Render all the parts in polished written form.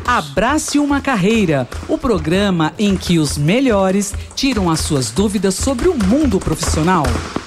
Abrace uma Carreira, o programa em que os melhores tiram as suas dúvidas sobre o mundo profissional.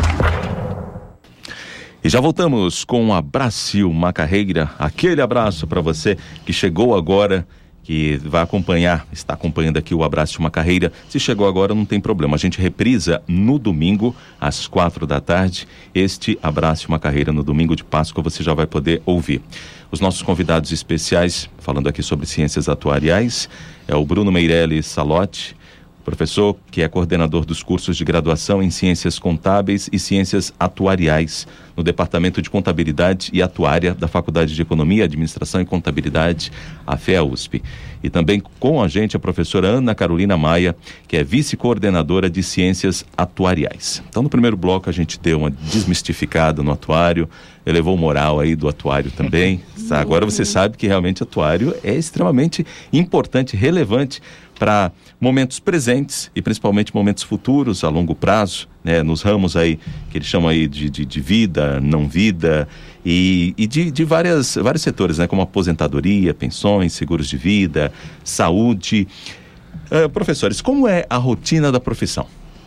E já voltamos com Abrace uma Carreira, aquele abraço para você que chegou agora, que vai está acompanhando aqui o Abrace uma Carreira. Se chegou agora, não tem problema, a gente reprisa no domingo, às 4h. Este Abrace uma Carreira no domingo de Páscoa, você já vai poder ouvir. Os nossos convidados especiais, falando aqui sobre ciências atuariais, é o Bruno Meirelles Salotti, professor que é coordenador dos cursos de graduação em Ciências Contábeis e Ciências Atuariais, no Departamento de Contabilidade e Atuária da Faculdade de Economia, Administração e Contabilidade, a FEA-USP. E também com a gente a professora Ana Carolina Maia, que é vice-coordenadora de Ciências Atuariais. Então, no primeiro bloco, a gente deu uma desmistificada no atuário, elevou o moral aí do atuário também. Agora você sabe que realmente atuário é extremamente importante, relevante para momentos presentes e principalmente momentos futuros a longo prazo, né, nos ramos aí que eles chamam aí de vida, não vida e de vários setores, né, como aposentadoria, pensões, seguros de vida, saúde. Professores, como é a rotina da profissão?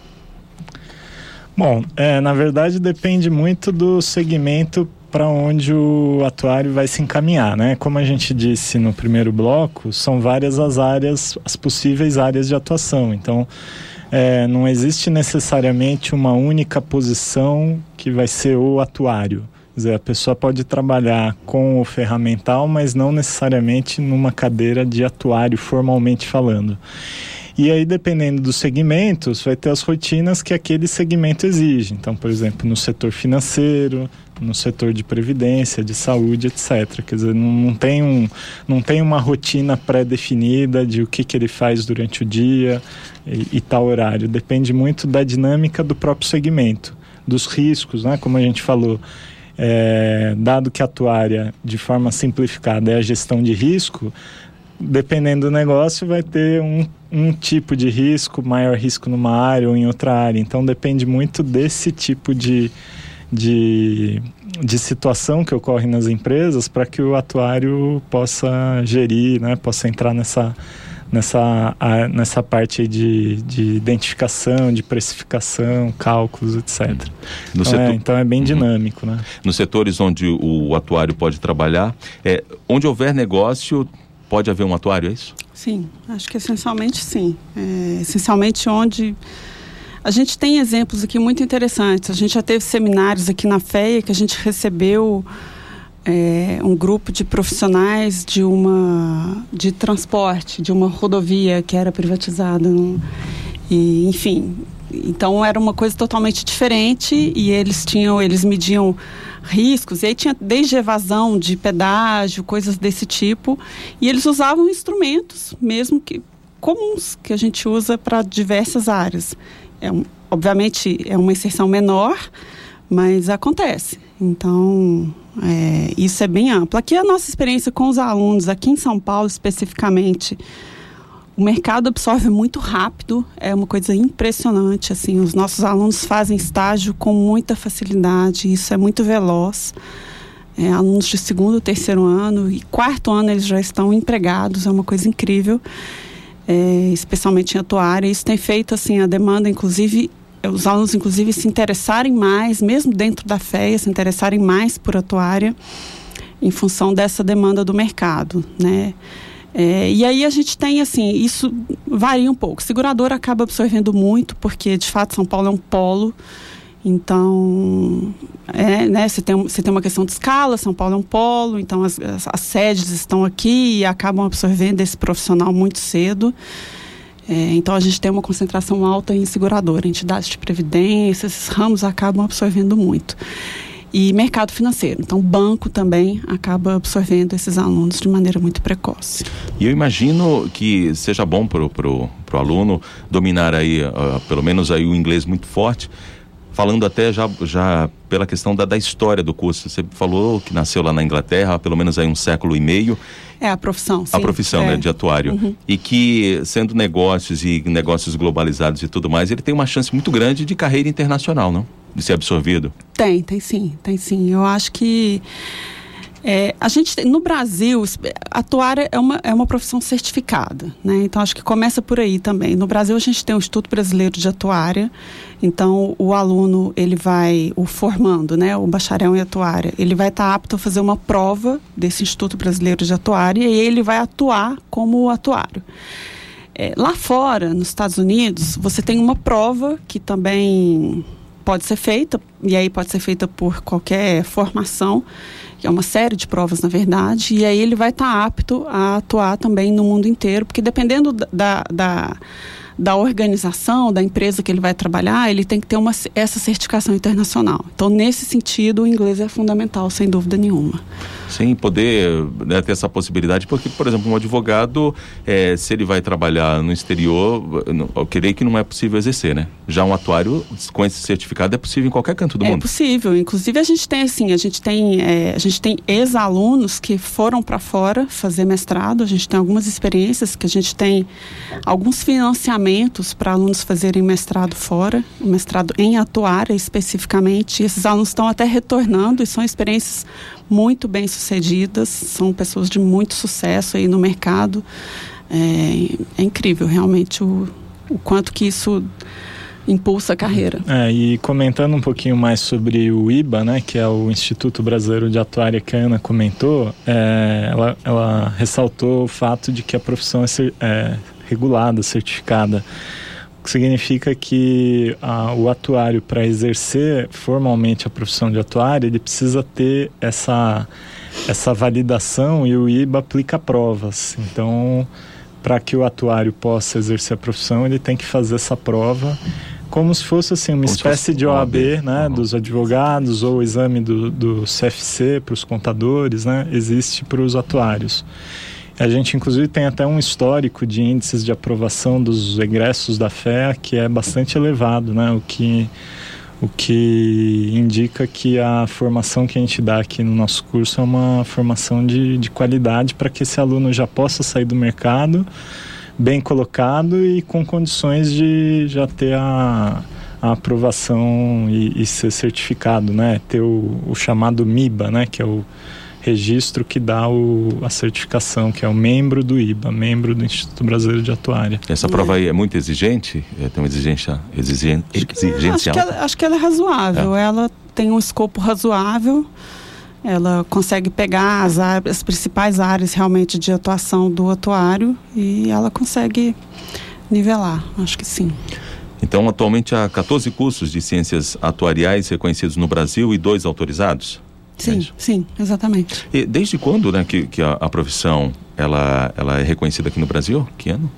Bom, na verdade depende muito do segmento para onde o atuário vai se encaminhar, né? Como a gente disse no primeiro bloco, são várias as possíveis áreas de atuação. Então, não existe necessariamente uma única posição que vai ser o atuário. Quer dizer, a pessoa pode trabalhar com o ferramental, mas não necessariamente numa cadeira de atuário formalmente falando. E aí, dependendo dos segmentos, vai ter as rotinas que aquele segmento exige. Então, por exemplo, no setor financeiro, no setor de previdência, de saúde, etc. Quer dizer, não tem uma rotina pré-definida de o que ele faz durante o dia e tal horário. Depende muito da dinâmica do próprio segmento, dos riscos, né? Como a gente falou, dado que a atuária, de forma simplificada, é a gestão de risco, dependendo do negócio, vai ter um tipo de risco, maior risco numa área ou em outra área. Então, depende muito desse tipo de situação que ocorre nas empresas para que o atuário possa gerir, né, possa entrar nessa parte aí de identificação, de precificação, cálculos, etc. Então é bem dinâmico, né? Nos setores onde o atuário pode trabalhar, onde houver negócio, pode haver um atuário, é isso? Sim, acho que essencialmente sim. Essencialmente onde... A gente tem exemplos aqui muito interessantes. A gente já teve seminários aqui na FEA que a gente recebeu um grupo de profissionais de transporte, de uma rodovia que era privatizada. E, enfim, então era uma coisa totalmente diferente e eles mediam riscos, e aí tinha desde evasão de pedágio, coisas desse tipo, e eles usavam instrumentos mesmo que comuns que a gente usa para diversas áreas. Obviamente é uma inserção menor, mas acontece. Então, isso é bem amplo. Aqui a nossa experiência com os alunos, aqui em São Paulo especificamente, o mercado absorve muito rápido, é uma coisa impressionante, assim, os nossos alunos fazem estágio com muita facilidade, isso é muito veloz. Alunos de 2º, 3º ano e 4º ano eles já estão empregados, é uma coisa incrível. Especialmente em atuária, isso tem feito assim a demanda, inclusive os alunos inclusive se interessarem mais, mesmo dentro da FEA, se interessarem mais por atuária em função dessa demanda do mercado, né? E aí a gente tem assim, isso varia um pouco, seguradora acaba absorvendo muito porque de fato São Paulo é um polo. Então, né, você tem uma questão de escala, São Paulo é um polo, então as sedes estão aqui e acabam absorvendo esse profissional muito cedo. Então a gente tem uma concentração alta em seguradora, entidades de previdência, esses ramos acabam absorvendo muito. E mercado financeiro, então banco também acaba absorvendo esses alunos de maneira muito precoce. E eu imagino que seja bom pro aluno dominar aí, pelo menos aí o inglês muito forte, falando até já pela questão da história do curso. Você falou que nasceu lá na Inglaterra há pelo menos aí 1,5 séculos. A profissão, sim. A profissão, né, de atuário. Uhum. E que, sendo negócios e negócios globalizados e tudo mais, ele tem uma chance muito grande de carreira internacional, não? De ser absorvido. Tem sim. Eu acho que A gente, no Brasil, atuária é uma profissão certificada, né? Então, acho que começa por aí também. No Brasil, a gente tem o Instituto Brasileiro de Atuária. Então, o aluno, o formando, né? O bacharel em atuária, ele vai estar apto a fazer uma prova desse Instituto Brasileiro de Atuária e ele vai atuar como atuário. Lá fora, nos Estados Unidos, você tem uma prova que também pode ser feita, e aí pode ser feita por qualquer formação, que é uma série de provas, na verdade, e aí ele vai estar apto a atuar também no mundo inteiro, porque dependendo da organização, da empresa que ele vai trabalhar, ele tem que ter essa certificação internacional. Então, nesse sentido, o inglês é fundamental, sem dúvida nenhuma. Sim, poder, né, ter essa possibilidade, porque, por exemplo, um advogado, se ele vai trabalhar no exterior, eu creio que não é possível exercer, né? Já um atuário com esse certificado é possível em qualquer canto do mundo. É possível. Inclusive, a gente tem ex-alunos que foram para fora fazer mestrado, a gente tem algumas experiências que a gente tem alguns financiamentos para alunos fazerem mestrado fora, mestrado em atuária especificamente, e esses alunos estão até retornando e são experiências muito bem sucedidas, são pessoas de muito sucesso aí no mercado. É incrível realmente o quanto que isso impulsa a carreira. E comentando um pouquinho mais sobre o IBA, né, que é o Instituto Brasileiro de Atuária que a Ana comentou, ela ressaltou o fato de que a profissão é regulada, certificada, o que significa que o atuário, para exercer formalmente a profissão de atuário, ele precisa ter essa validação, e o IBA aplica provas. Então, para que o atuário possa exercer a profissão, ele tem que fazer essa prova, como se fosse assim, uma espécie de OAB, né, dos advogados, ou o exame do CFC para os contadores, né, existe para os atuários. A gente, inclusive, tem até um histórico de índices de aprovação dos egressos da FEA que é bastante elevado, né? O que indica que a formação que a gente dá aqui no nosso curso é uma formação de qualidade para que esse aluno já possa sair do mercado bem colocado e com condições de já ter a aprovação e ser certificado, né? Ter o chamado MIBA, né? Que é o registro que dá a certificação, que é o membro do IBA, membro do Instituto Brasileiro de Atuária. Essa prova aí é muito exigente? Tem uma exigência acho que ela é razoável. Ela tem um escopo razoável, ela consegue pegar as principais áreas realmente de atuação do atuário e ela consegue nivelar, acho que sim. Então, atualmente há 14 cursos de ciências atuariais reconhecidos no Brasil e 2 autorizados? Sim, exatamente. E desde quando, né, que a profissão ela é reconhecida aqui no Brasil? Que ano?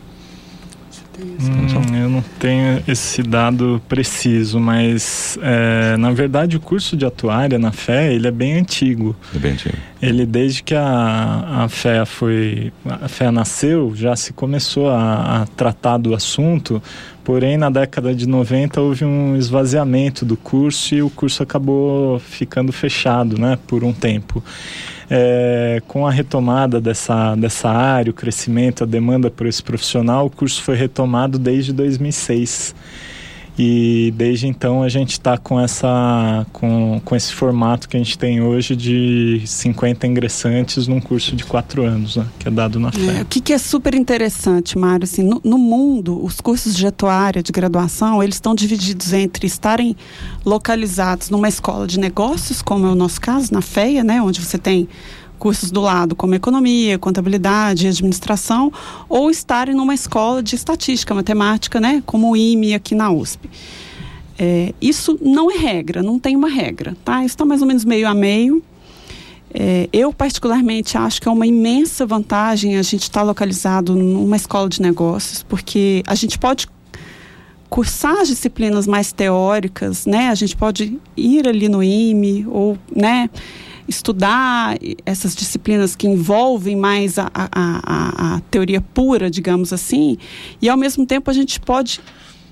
Eu não tenho esse dado preciso, mas na verdade o curso de atuária na FEA, ele é bem antigo. É bem antigo. Ele, desde que a FEA nasceu, já se começou a tratar do assunto, porém na década de 90 houve um esvaziamento do curso e o curso acabou ficando fechado, né, por um tempo. Com a retomada dessa área, o crescimento, a demanda por esse profissional, o curso foi retomado desde 2006. E desde então a gente está com esse formato que a gente tem hoje de 50 ingressantes num curso de 4 anos, né, que é dado na FEA. O que é super interessante, Mário, assim, no mundo, os cursos de atuária, de graduação, eles estão divididos entre estarem localizados numa escola de negócios, como é o nosso caso, na FEA, né, onde você tem cursos do lado como economia, contabilidade, administração, ou estarem numa escola de estatística, matemática, né, como o IME aqui na USP. Isso não é regra, não tem uma regra, tá? Isso está mais ou menos meio a meio. Eu particularmente acho que é uma imensa vantagem a gente estar localizado numa escola de negócios, porque a gente pode cursar as disciplinas mais teóricas, né? A gente pode ir ali no IME ou, né, estudar essas disciplinas que envolvem mais a teoria pura, digamos assim, e ao mesmo tempo a gente pode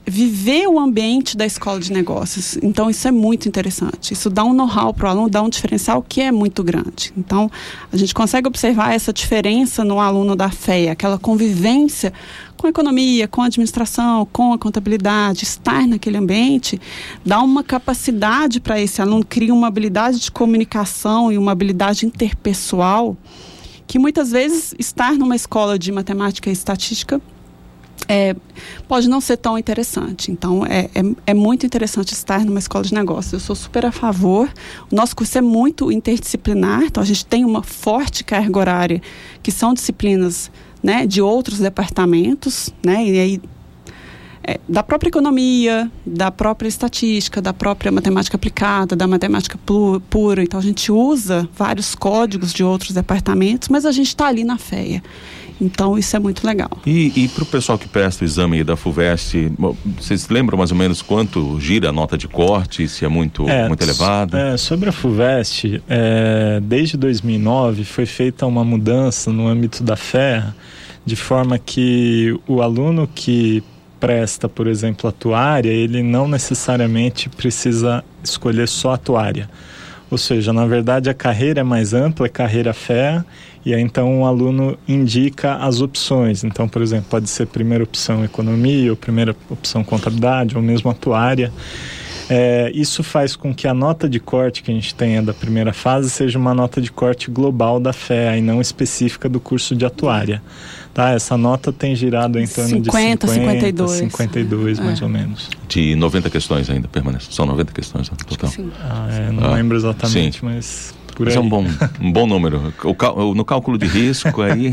viver o ambiente da escola de negócios. Então, isso é muito interessante. Isso dá um know-how para o aluno, dá um diferencial que é muito grande. Então, a gente consegue observar essa diferença no aluno da FEA, aquela convivência com a economia, com a administração, com a contabilidade, estar naquele ambiente, dá uma capacidade para esse aluno, cria uma habilidade de comunicação e uma habilidade interpessoal que muitas vezes estar numa escola de matemática e estatística pode não ser tão interessante. Então, é muito interessante estar numa escola de negócios. Eu sou super a favor. O nosso curso é muito interdisciplinar, então a gente tem uma forte carga horária, que são disciplinas, né, de outros departamentos, né, e aí da própria economia, da própria estatística, da própria matemática aplicada, da matemática pura. Então, a gente usa vários códigos de outros departamentos, mas a gente está ali na FEA. Então, isso é muito legal. E para o pessoal que presta o exame aí da FUVEST, vocês lembram mais ou menos quanto gira a nota de corte, se é muito elevada? Sobre a FUVEST, desde 2009 foi feita uma mudança no âmbito da FEA, de forma que o aluno que presta, por exemplo, atuária, ele não necessariamente precisa escolher só atuária. Ou seja, na verdade a carreira é mais ampla, é carreira FEA, e aí então o aluno indica as opções. Então, por exemplo, pode ser primeira opção economia, ou primeira opção contabilidade, ou mesmo atuária. Isso faz com que a nota de corte que a gente tenha da primeira fase seja uma nota de corte global da FEA e não específica do curso de atuária. Tá? Essa nota tem girado em torno de 52 mais ou menos. De 90 questões ainda permanece. São 90 questões no total. Não lembro exatamente, sim. Mas por aí. Mas é um bom número. No cálculo de risco aí...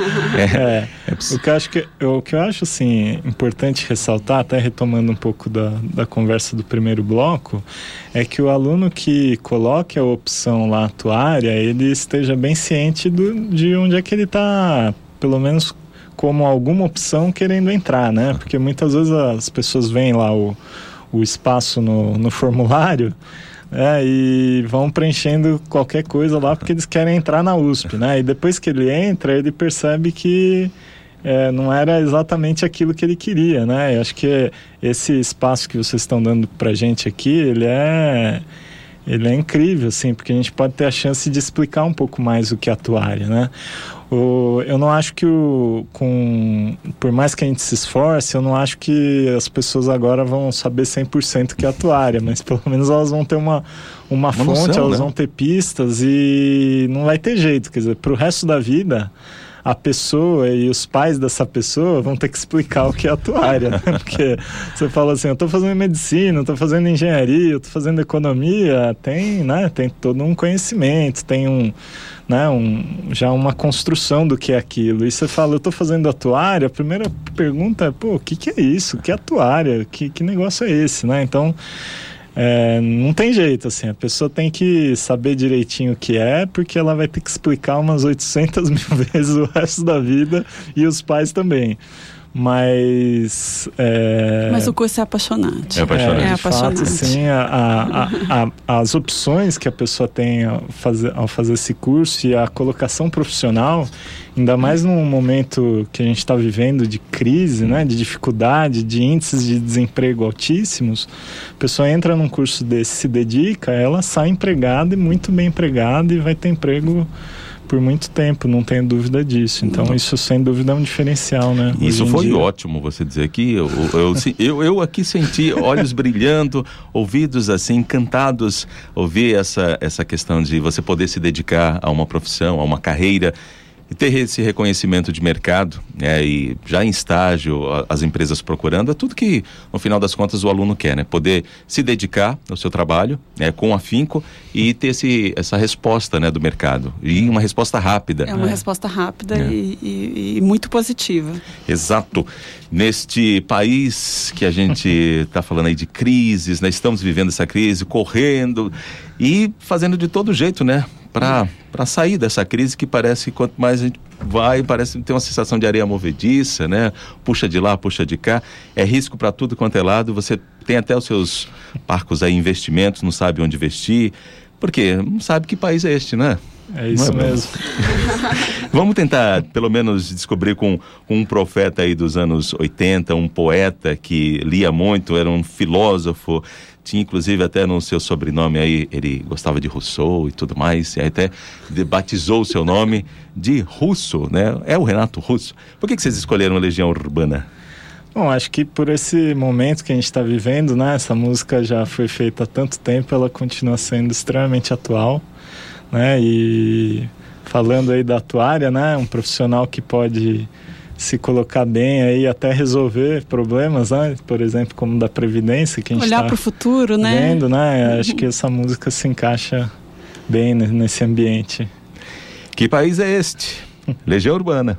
O que eu acho assim, importante ressaltar, até retomando um pouco da conversa do primeiro bloco, é que o aluno que coloque a opção lá atuária, ele esteja bem ciente de onde é que ele está, pelo menos como alguma opção querendo entrar, né? Porque muitas vezes as pessoas veem lá o espaço no formulário, e vão preenchendo qualquer coisa lá porque eles querem entrar na USP, né? E depois que ele entra, ele percebe que não era exatamente aquilo que ele queria, né? Eu acho que esse espaço que vocês estão dando pra gente aqui, ele é incrível, assim, porque a gente pode ter a chance de explicar um pouco mais o que é atuária, né? Eu não acho que por mais que a gente se esforce, eu não acho que as pessoas agora vão saber 100% o que é atuária, mas pelo menos elas vão ter uma fonte, noção, elas vão ter pistas e não vai ter jeito, quer dizer, pro resto da vida a pessoa e os pais dessa pessoa vão ter que explicar o que é atuária, né? Porque você fala assim, eu estou fazendo medicina, eu estou fazendo engenharia, eu estou fazendo economia, tem todo um conhecimento, tem já uma construção do que é aquilo. E você fala, eu estou fazendo atuária, a primeira pergunta é, o que é isso? O que é atuária? Que negócio é esse, né? Então, não tem jeito, assim, a pessoa tem que saber direitinho o que é, porque ela vai ter que explicar umas 800 mil vezes o resto da vida, e os pais também. Mas o curso é apaixonante. É apaixonante. De fato, assim, as opções que a pessoa tem ao fazer esse curso e a colocação profissional, ainda mais num momento que a gente está vivendo de crise, né, de dificuldade, de índices de desemprego altíssimos, a pessoa entra num curso desse, se dedica, ela sai empregada e muito bem empregada e vai ter emprego por muito tempo, não tenho dúvida disso. Então, isso sem dúvida é um diferencial, né? Isso foi ótimo você dizer que eu aqui senti olhos brilhando, ouvidos assim, encantados, ouvir essa questão de você poder se dedicar a uma profissão, a uma carreira, e ter esse reconhecimento de mercado, e já em estágio, as empresas procurando, é tudo que, no final das contas, o aluno quer, né? Poder se dedicar ao seu trabalho, com afinco, e ter essa resposta, né, do mercado. E uma resposta rápida. É uma resposta rápida e muito positiva. Exato. Neste país que a gente está falando aí de crises, né? Estamos vivendo essa crise, correndo e fazendo de todo jeito, né? Para sair dessa crise que parece que quanto mais a gente vai, parece ter uma sensação de areia movediça, né? Puxa de lá, puxa de cá, é risco para tudo quanto é lado, você tem até os seus parcos aí, investimentos, não sabe onde investir, porque não sabe que país é este, né? É isso mesmo. Vamos tentar, pelo menos, descobrir com um profeta aí dos anos 80, um poeta que lia muito, era um filósofo, tinha inclusive até no seu sobrenome aí, ele gostava de Rousseau e tudo mais, e aí até batizou o seu nome de Russo, né? É o Renato Russo. Por que vocês escolheram Legião Urbana? Bom, acho que por esse momento que a gente está vivendo, né? Essa música já foi feita há tanto tempo, ela continua sendo extremamente atual, né? E falando aí da atuária, né? Um profissional que pode se colocar bem aí, até resolver problemas, né? Por exemplo, como da Previdência, que a gente olhar para o futuro, né? Vendo, né? Acho que essa música se encaixa bem nesse ambiente. Que país é este? Legião Urbana.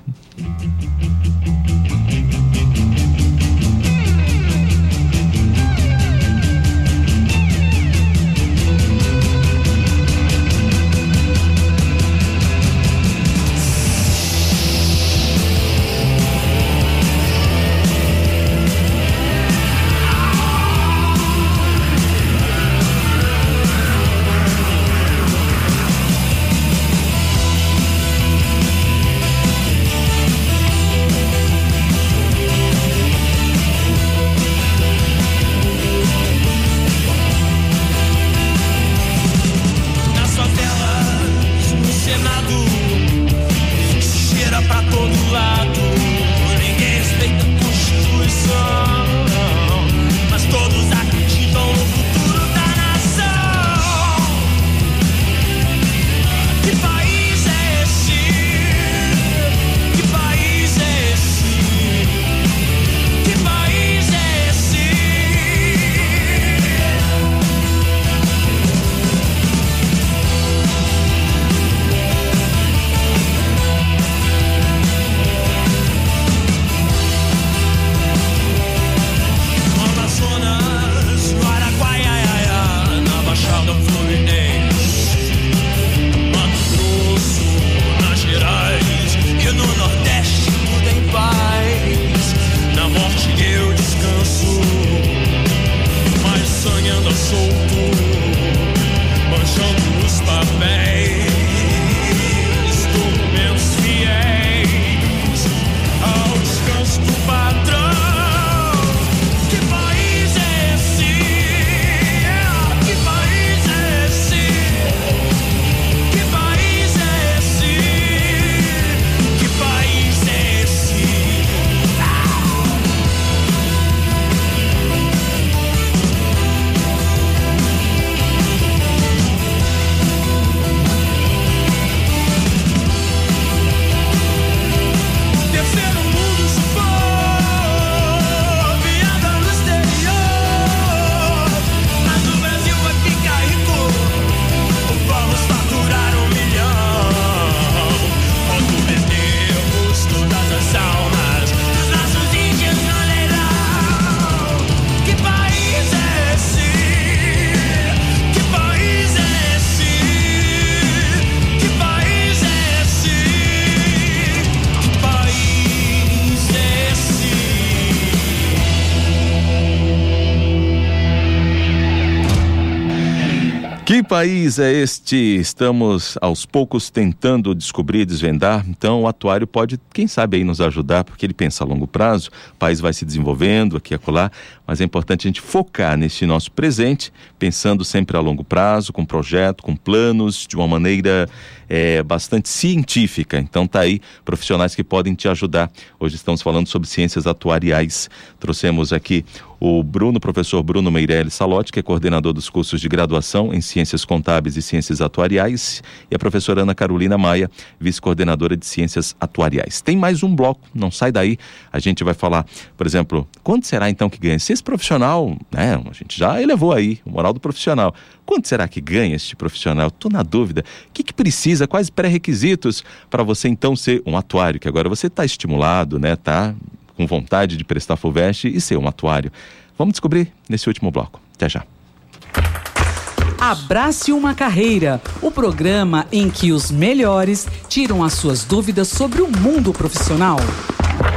Que país é este? Estamos aos poucos tentando descobrir, desvendar. Então o atuário pode, quem sabe, aí nos ajudar, porque ele pensa a longo prazo, o país vai se desenvolvendo aqui e acolá, mas é importante a gente focar nesse nosso presente, pensando sempre a longo prazo, com projeto, com planos, de uma maneira bastante científica. Então tá aí profissionais que podem te ajudar. Hoje estamos falando sobre ciências atuariais. Trouxemos aqui o professor Bruno Meirelles Salotti, que é coordenador dos cursos de graduação em Ciências Contábeis e Ciências Atuariais, e a professora Ana Carolina Maia, vice-coordenadora de Ciências Atuariais. Tem mais um bloco, não sai daí, a gente vai falar, por exemplo, quanto será então que ganha? Se esse profissional, né, a gente já elevou aí o moral do profissional, quanto será que ganha este profissional? Estou na dúvida, o que precisa, quais pré-requisitos para você então ser um atuário, que agora você está estimulado, né, tá com vontade de prestar FUVEST e ser um atuário. Vamos descobrir nesse último bloco. Até já. Abrace uma Carreira, o programa em que os melhores tiram as suas dúvidas sobre o mundo profissional.